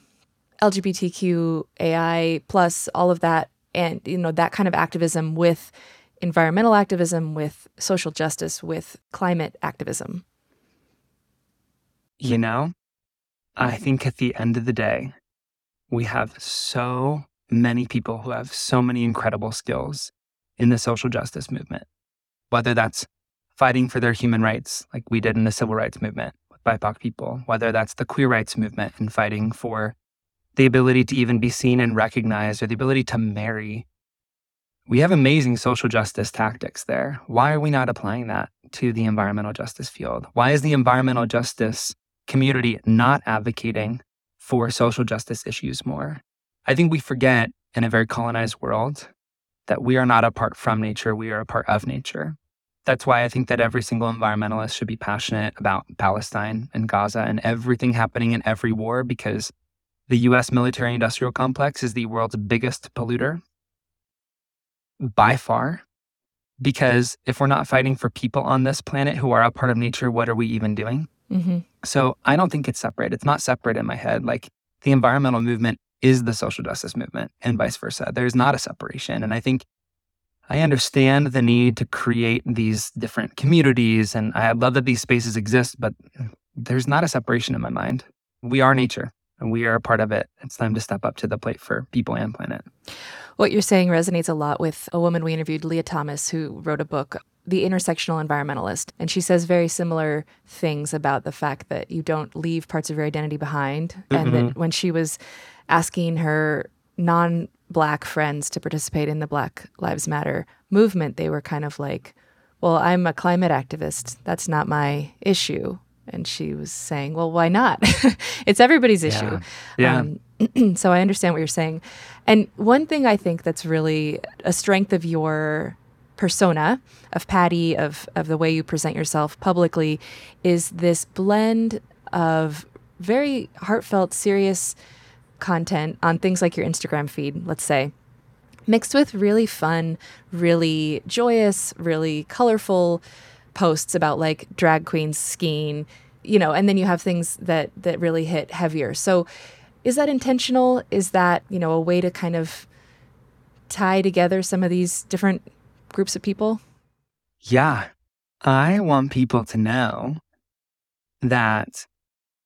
LGBTQAI plus all of that and, that kind of activism with environmental activism, with social justice, with climate activism? I think at the end of the day, we have so many people who have so many incredible skills in the social justice movement, whether that's fighting for their human rights, like we did in the civil rights movement with BIPOC people, whether that's the queer rights movement and fighting for the ability to even be seen and recognized or the ability to marry. We have amazing social justice tactics there. Why are we not applying that to the environmental justice field? Why is the environmental justice community not advocating for social justice issues more? I think we forget in a very colonized world that we are not apart from nature, we are a part of nature. That's why I think that every single environmentalist should be passionate about Palestine and Gaza and everything happening in every war, because the US military-industrial complex is the world's biggest polluter by far. Because if we're not fighting for people on this planet who are a part of nature, what are we even doing? Mm-hmm. So I don't think it's separate. It's not separate in my head. The environmental movement is the social justice movement and vice versa. There's not a separation. And I think I understand the need to create these different communities, and I love that these spaces exist, but there's not a separation in my mind. We are nature, and we are a part of it. It's time to step up to the plate for people and planet. What you're saying resonates a lot with a woman we interviewed, Leah Thomas, who wrote a book, The Intersectional Environmentalist. And she says very similar things about the fact that you don't leave parts of your identity behind. Mm-hmm. And that when she was asking her non-Black friends to participate in the Black Lives Matter movement, they were kind of like, well, I'm a climate activist. That's not my issue. And she was saying, well, why not? It's everybody's issue. Yeah. So I understand what you're saying. And one thing I think that's really a strength of your persona, of Patty, of the way you present yourself publicly, is this blend of very heartfelt, serious content on things like your Instagram feed, let's say, mixed with really fun, really joyous, really colorful posts about drag queens skiing, and then you have things that really hit heavier. So is that intentional? Is that, a way to kind of tie together some of these different groups of people? Yeah. I want people to know that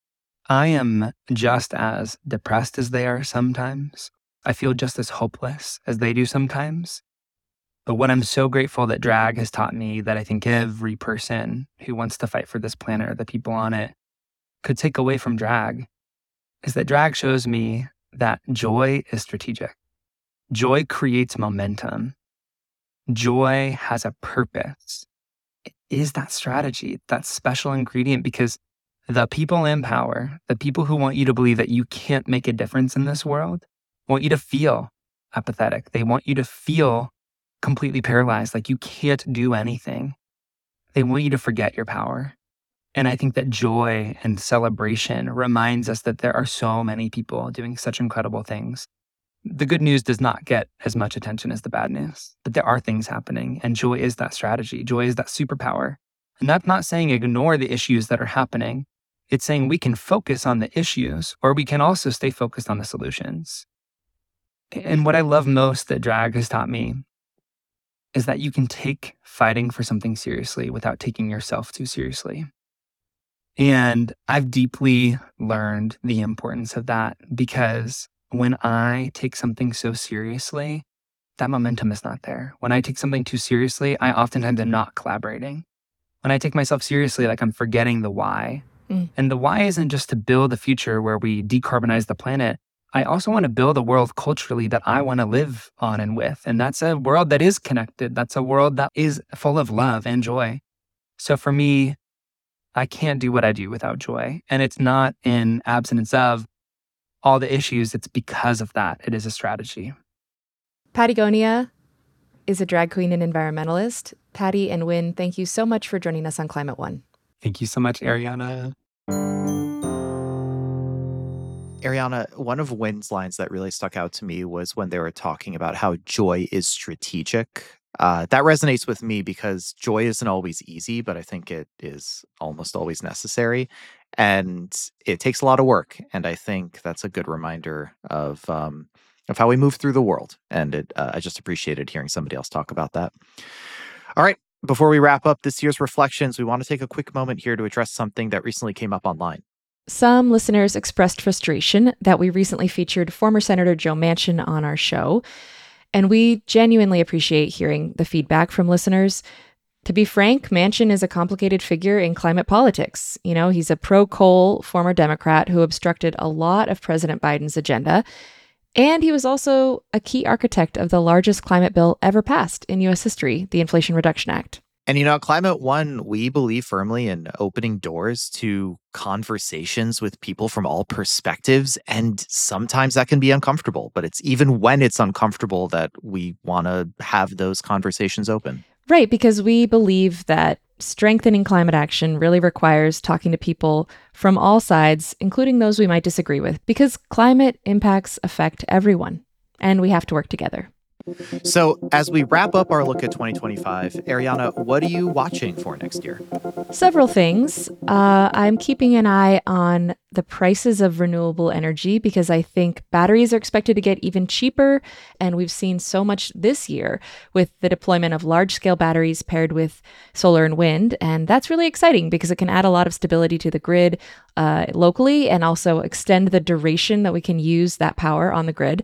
I am just as depressed as they are sometimes. I feel just as hopeless as they do sometimes. But what I'm so grateful that drag has taught me, that I think every person who wants to fight for this planet or the people on it could take away from drag, is that drag shows me that joy is strategic. Joy creates momentum. Joy has a purpose. It is that strategy, that special ingredient, because the people in power, the people who want you to believe that you can't make a difference in this world, want you to feel apathetic. They want you to feel completely paralyzed, like you can't do anything. They want you to forget your power. And I think that joy and celebration reminds us that there are so many people doing such incredible things. The good news does not get as much attention as the bad news, but there are things happening, and joy is that strategy. Joy is that superpower. And that's not saying ignore the issues that are happening. It's saying we can focus on the issues, or we can also stay focused on the solutions. And what I love most that drag has taught me is that you can take fighting for something seriously without taking yourself too seriously. And I've deeply learned the importance of that, because when I take something so seriously, that momentum is not there. When I take something too seriously, I oftentimes am not collaborating. When I take myself seriously, like I'm forgetting the why. And the why isn't just to build a future where we decarbonize the planet. I also want to build a world culturally that I want to live on and with. And that's a world that is connected. That's a world that is full of love and joy. So for me, I can't do what I do without joy. And it's not in absence of all the issues. It's because of that. It is a strategy. Patagonia is a drag queen and environmentalist. Patty and Win, thank you so much for joining us on Climate One. Thank you so much, Ariana. Ariana, one of Win's lines that really stuck out to me was when they were talking about how joy is strategic. That resonates with me because joy isn't always easy, but I think it is almost always necessary. And it takes a lot of work. And I think that's a good reminder of how we move through the world. And I just appreciated hearing somebody else talk about that. All right. Before we wrap up this year's reflections, we want to take a quick moment here to address something that recently came up online. Some listeners expressed frustration that we recently featured former Senator Joe Manchin on our show, and we genuinely appreciate hearing the feedback from listeners. To be frank, Manchin is a complicated figure in climate politics. You know, he's a pro-coal former Democrat who obstructed a lot of President Biden's agenda, and he was also a key architect of the largest climate bill ever passed in U.S. history, the Inflation Reduction Act. And, at Climate One, we believe firmly in opening doors to conversations with people from all perspectives. And sometimes that can be uncomfortable, but it's even when it's uncomfortable that we want to have those conversations open. Right, because we believe that strengthening climate action really requires talking to people from all sides, including those we might disagree with, because climate impacts affect everyone, and we have to work together. So as we wrap up our look at 2025, Ariana, what are you watching for next year? Several things. I'm keeping an eye on the prices of renewable energy because I think batteries are expected to get even cheaper. And we've seen so much this year with the deployment of large-scale batteries paired with solar and wind. And that's really exciting because it can add a lot of stability to the grid locally and also extend the duration that we can use that power on the grid.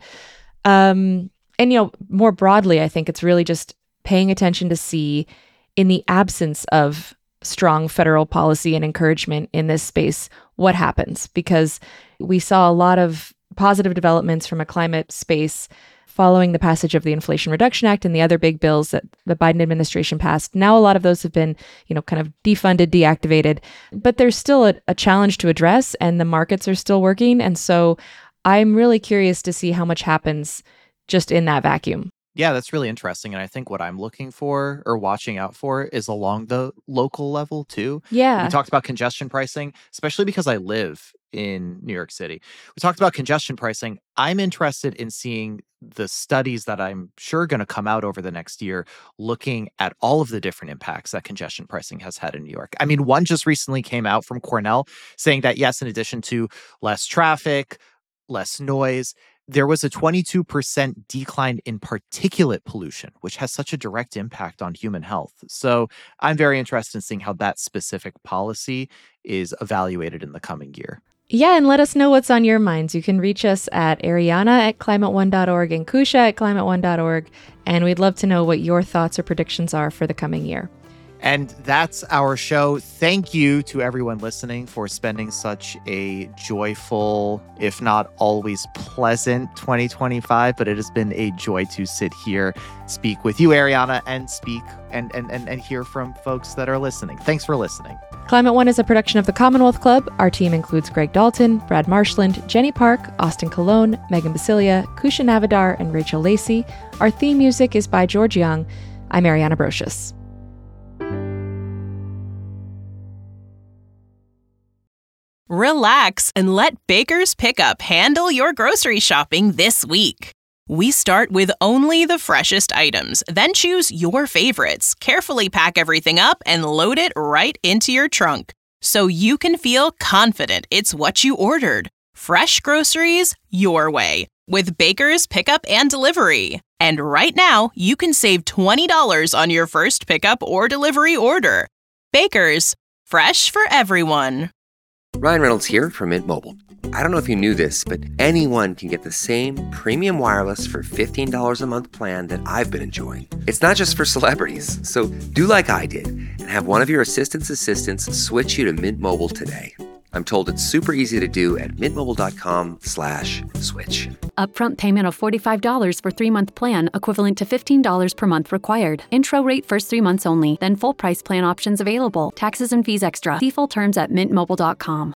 And, more broadly, I think it's really just paying attention to see, in the absence of strong federal policy and encouragement in this space, what happens. Because we saw a lot of positive developments from a climate space following the passage of the Inflation Reduction Act and the other big bills that the Biden administration passed. Now, a lot of those have been, kind of defunded, deactivated, but there's still a challenge to address, and the markets are still working. And so I'm really curious to see how much happens just in that vacuum. Yeah, that's really interesting. And I think what I'm looking for or watching out for is along the local level too. Yeah. We talked about congestion pricing, especially because I live in New York City. We talked about congestion pricing. I'm interested in seeing the studies that I'm sure going to come out over the next year, looking at all of the different impacts that congestion pricing has had in New York. I mean, one just recently came out from Cornell saying that, yes, in addition to less traffic, less noise, there was a 22% decline in particulate pollution, which has such a direct impact on human health. So I'm very interested in seeing how that specific policy is evaluated in the coming year. Yeah, and let us know what's on your minds. You can reach us at Ariana@climateone.org and Kusha at climateone.org, and we'd love to know what your thoughts or predictions are for the coming year. And that's our show. Thank you to everyone listening for spending such a joyful, if not always pleasant 2025. But it has been a joy to sit here, speak with you, Ariana, and speak and hear from folks that are listening. Thanks for listening. Climate One is a production of the Commonwealth Club. Our team includes Greg Dalton, Brad Marshland, Jenny Park, Austin Colon, Megan Basilia, Kusha Navidar, and Rachel Lacey. Our theme music is by George Young. I'm Ariana Brocious. Relax and let Baker's Pickup handle your grocery shopping this week. We start with only the freshest items, then choose your favorites, carefully pack everything up, and load it right into your trunk so you can feel confident it's what you ordered. Fresh groceries your way with Baker's Pickup and Delivery. And right now, you can save $20 on your first pickup or delivery order. Baker's, fresh for everyone. Ryan Reynolds here from Mint Mobile. I don't know if you knew this, but anyone can get the same premium wireless for $15 a month plan that I've been enjoying. It's not just for celebrities, so do like I did and have one of your assistants switch you to Mint Mobile today. I'm told it's super easy to do at mintmobile.com/switch. Upfront payment of $45 for 3-month plan, equivalent to $15 per month required. Intro rate first 3 months only, then full price plan options available. Taxes and fees extra. See full terms at mintmobile.com.